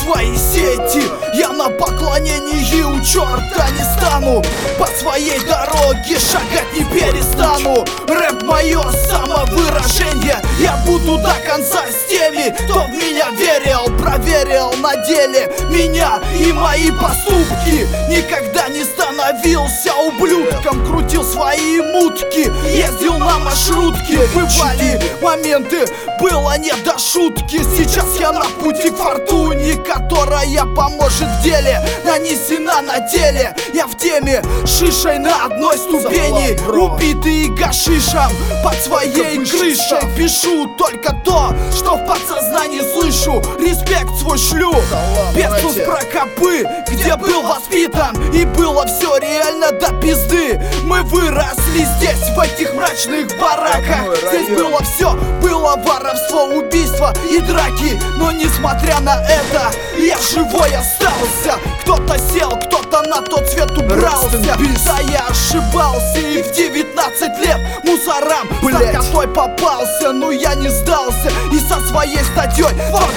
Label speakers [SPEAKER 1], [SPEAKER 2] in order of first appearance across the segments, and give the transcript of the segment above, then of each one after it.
[SPEAKER 1] свои сети. Я на поклонении у черта не стану, по своей дороге шагать не перестану. Рэп мое самовыражение, я буду до конца с теми, кто в меня верил. Проверил на деле меня и мои поступки. Никогда не становился ублюдком, крутил свои мутки, ездил на маршрутке. Бывали моменты, было не до шутки. Сейчас я на пути к фортуне, которая поможет в деле. Нанесена на теле, я в теме, шишей на одной ступени. Убитый гашишем под своей крышей. Пишу только то, что в подсознании слышу. Респект свой шлю певцу с Прокопы, где был воспитан, и было все реально до пизды. Мы выросли здесь, в этих мрачных бараках. Здесь было все, было воровство, убийство и драки. Но несмотря на это, я живой остался. Кто-то сел, кто-то на тот свет убрался. Да я ошибался, и в 19 лет мусорам за котой попался. Но я не сдался, и со своей статьей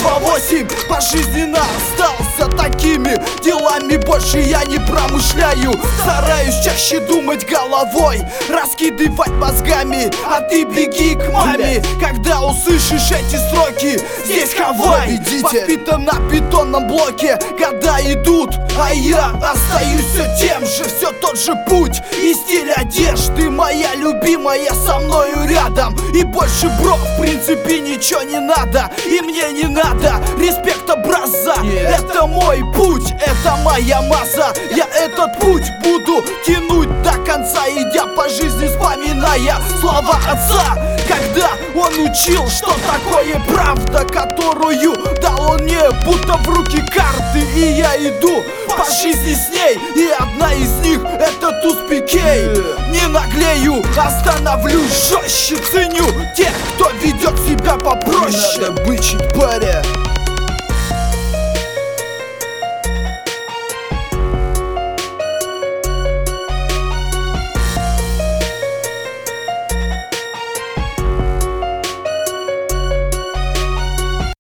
[SPEAKER 1] 228 пожизненно остался. Такими делами больше я не промышляю. Стараюсь чаще думать головой, раскидывать мозгами. А ты беги к маме, когда услышишь эти строки. Здесь Хавай, воспитан на бетонном блоке. Года идут, а я остаюсь все тем же. Все тот же путь и стиль одежды. Моя любимая со мною рядом. И больше, бро, в принципе ничего не надо. И мне не надо респекта, браза. Это мой путь, это моя масса. Я этот путь буду тянуть до конца, идя по жизни, вспоминая слова отца, когда он учил, что такое правда, которую дал он мне будто в руки карты. И я иду по жизни с ней, и одна из них это туз Пикей. Не наглею, остановлюсь жестче, ценю тех, кто ведет себя попроще.
[SPEAKER 2] Не надо бычить, паря,